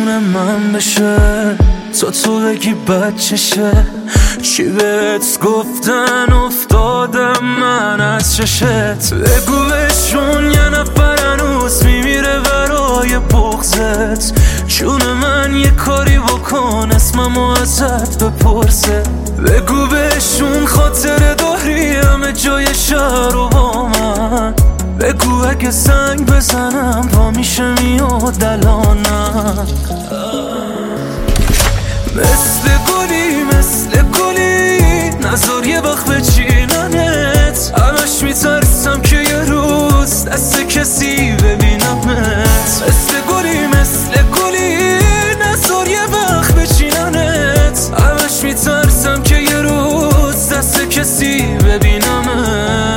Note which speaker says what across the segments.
Speaker 1: جون من بشه، تو بگی بچشه. چی بهت گفتن افتادم من از چشت. بگو بهشون یه نفر هنوز میمیره برای بغضت. جون من یه کاری بکن اسممو ازت بپرسه. بگو بهشون خاطر داری همه جای شهر و با من. بگو اگه زنگ بزنم پا میشه میاد الانم. مثل گلی نذار یه وقت بچیننت. همش میترسم که یه روز دست کسی ببینمت. مثل گلی نذار یه وقت بچیننت. همش میترسم که یه روز دست کسی ببینمت.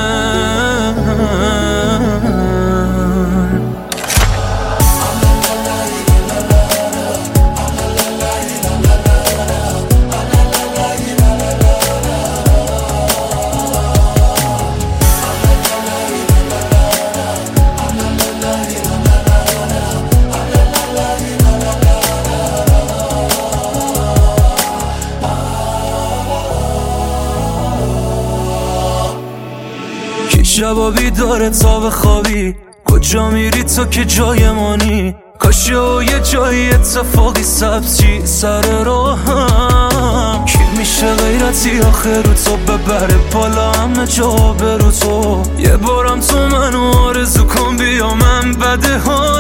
Speaker 1: شبا بیداره تا بخوابی. کجا میری تو که جای مانی؟ کاشه و یه جایی اتفاقی سبزی سر راهم. کی میشه غیرتی آخر رو تو ببره بالا همه جا برو تو. یه بارم تو منو آرزو کن بیا من بده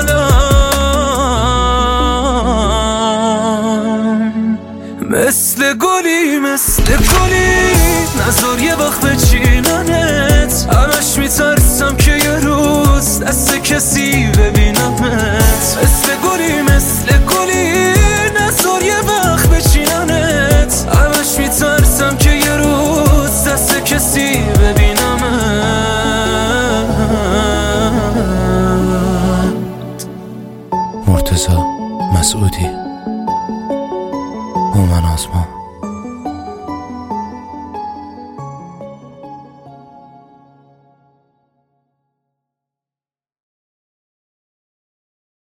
Speaker 1: حالم. مثل گلی نذار یه وقت بچیننت. همش میترسم که یه روز دست کسی ببینم.